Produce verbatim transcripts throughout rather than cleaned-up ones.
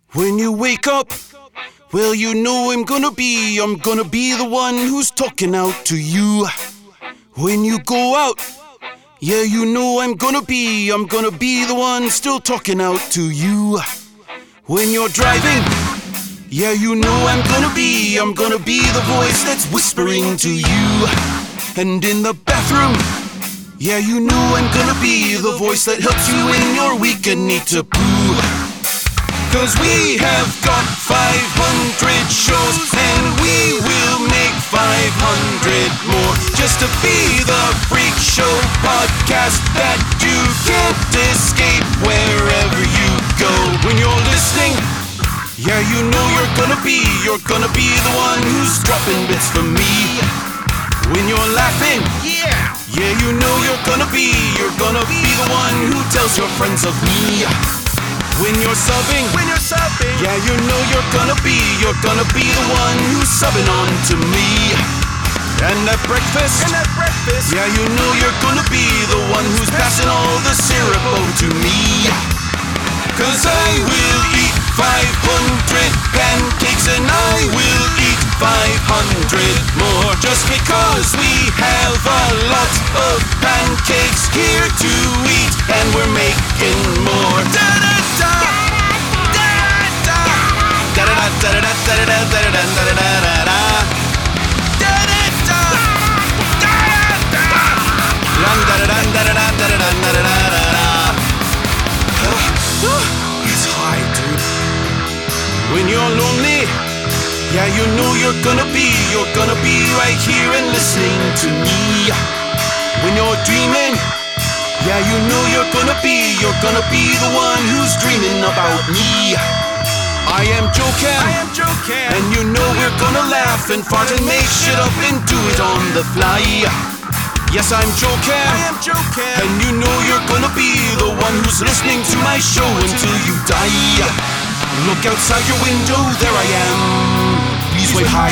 When you wake up, well, you know I'm gonna be, I'm gonna be the one who's talking out to you. When you go out, yeah, you know I'm gonna be, I'm gonna be the one still talking out to you. When you're driving, yeah, you know I'm gonna be, I'm gonna be the voice that's whispering to you. And in the bathroom, yeah, you know I'm gonna be the voice that helps you when you're weak and need to poo. Cause we have got five hundred shows, and we will make five hundred more, just to be the Freak Show podcast that you can't escape wherever you go. When you're listening, yeah, you know you're gonna be, you're gonna be the one who's dropping bits for me. When you're laughing, yeah, yeah, you know you're gonna be, you're gonna be the one who tells your friends of me. When you're subbing, when you're subbing, yeah, you know you're gonna be, you're gonna be the one who's subbing on to me. And at breakfast, and at breakfast, yeah, you know you're gonna be the one who's passing all the syrup over to me. Cause I will eat five hundred pancakes, and I will eat five hundred more, just because we have a lot of pancakes here to eat, and we're making more. Da-da-da, da-da-da, da-da-da, da-da-da, da-da-da, da-da-da, da-da-da, it's high, dude. When you're lonely, yeah, you know you're gonna be, you're gonna be right here and listening to me. When you're dreaming, yeah, you know you're gonna be, you're gonna be the one who's dreaming about me. I am joking, I am joking, and you know we're gonna laugh and fart and make shit up and do it on the fly. Yes, I'm joking, I am joking, and you know you're gonna be the one who's listening to my show until you die. Look outside your window, there I am, please wave hi.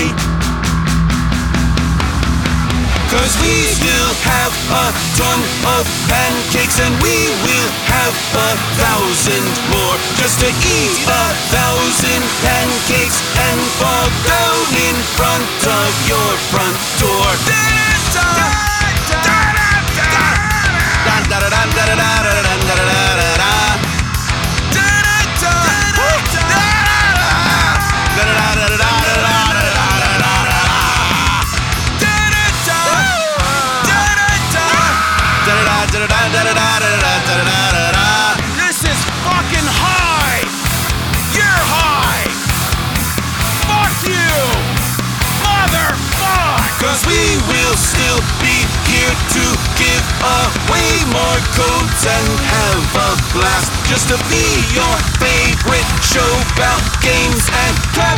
Cause we still have a ton of pancakes, and we will have a thousand more, just to eat a thousand pancakes and fall down in front of your front door. This is fucking high! You're high! Fuck you! Motherfuck! Cause we will still be here to give away more codes and have a blast, just to be your favorite show about games and